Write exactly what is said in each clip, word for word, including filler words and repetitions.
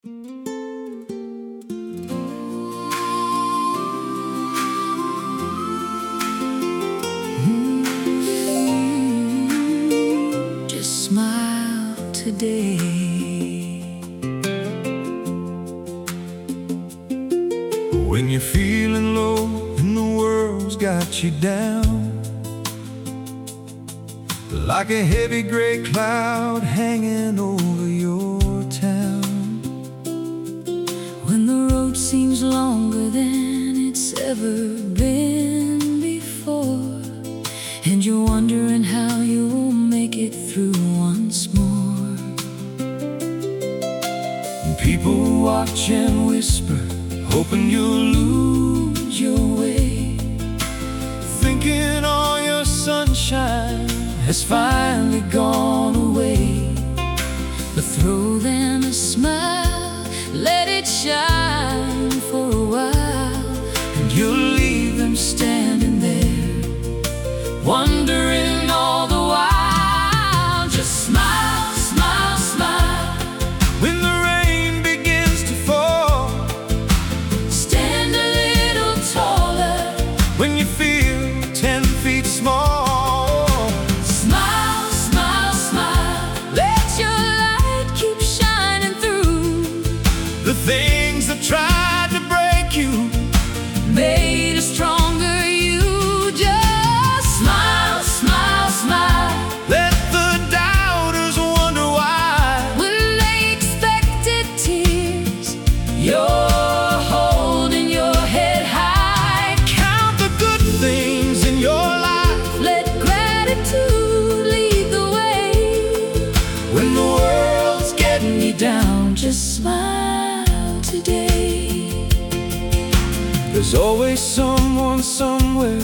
Just smile today. When you're feeling low and the world's got you down, like a heavy gray cloud hanging over your town. When the road seems longer than it's ever been before, and you're wondering how you'll make it through once more. And people watch and whisper, hoping you'll lose your way, thinking all your sunshine has finally gone away. But throw them a smile, let it shine for a while, and you'll leave them standing there, wondering all the while. Just smile, smile, smile. When the rain begins to fall, stand a little taller. when you feel ten feet small, Smile, smile, smile. Let your light keep shining through. the things that tried to break you Made a stronger you. Just smile, smile, smile. let the doubters wonder why. When they expected tears, you're holding your head high. Count the good things in your life Let gratitude lead the way. when the world's getting you down. Just smile today. There's always someone somewhere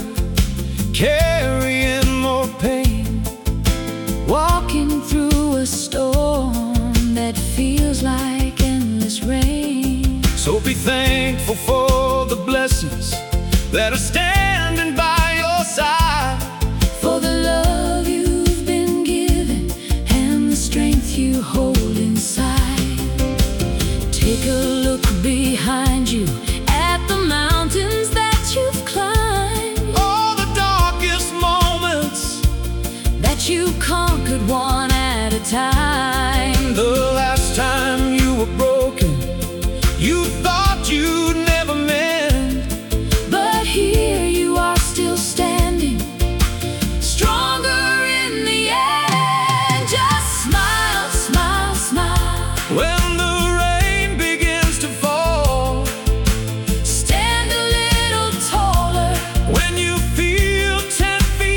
carrying more pain, Walking through a storm that feels like endless rain. so be thankful for the blessings that are standing by your side. For the love you've been given and the strength you hold inside. Take a look behind you at the mountains that you've climbed, All the darkest moments, that you conquered one at a time. the last time you were broken, you thought you'd never mend. But here you are still standing, stronger in the end. Just smile, smile, smile. When the rain begins to fall, Stand a little taller. when you feel ten feet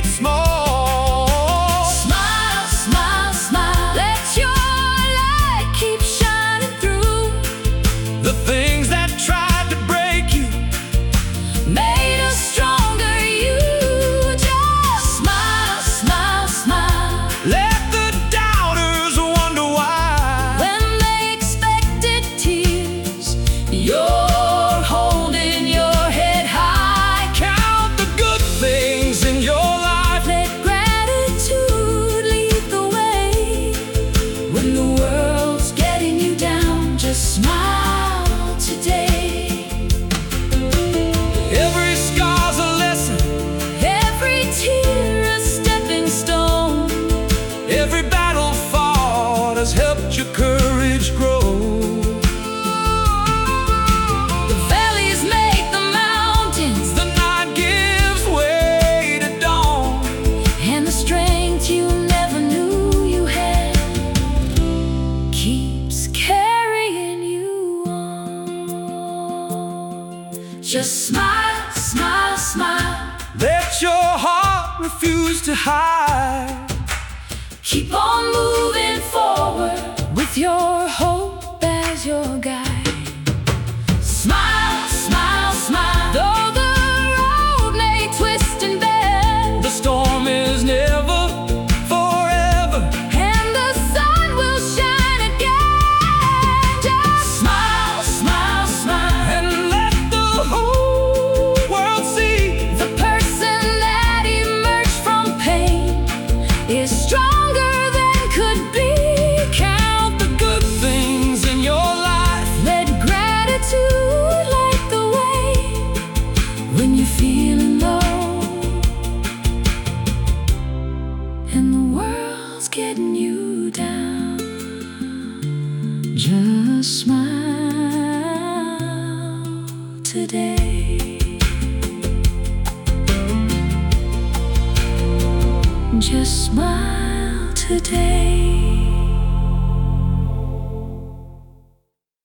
small, Smile, smile, smile. Let your light keep shining through. the things that tried to break you Made a stronger you. Just smile, smile, smile. let the doubters wonder why. When they expected tears, you're holding your head high. Count the good things in your life Let gratitude lead the way. When the world's getting you down, just smile today. Every scar's a lesson, Every tear a stepping stone. every battle fought has helped your courage grow. The valleys make the mountains, The night gives way to dawn, and the strength you never knew you had keeps carrying you on. Just smile, smile, smile. let your heart refuse to hide. Keep on moving forward with your hope as your guide. Smile, smile, smile. Though the road may twist and bend, The storm is never forever, and the sun will shine again. Just smile, smile, smile. and let the whole world see The person that emerged from pain is stronger than could be. count the good things in your life smile today. Just smile today.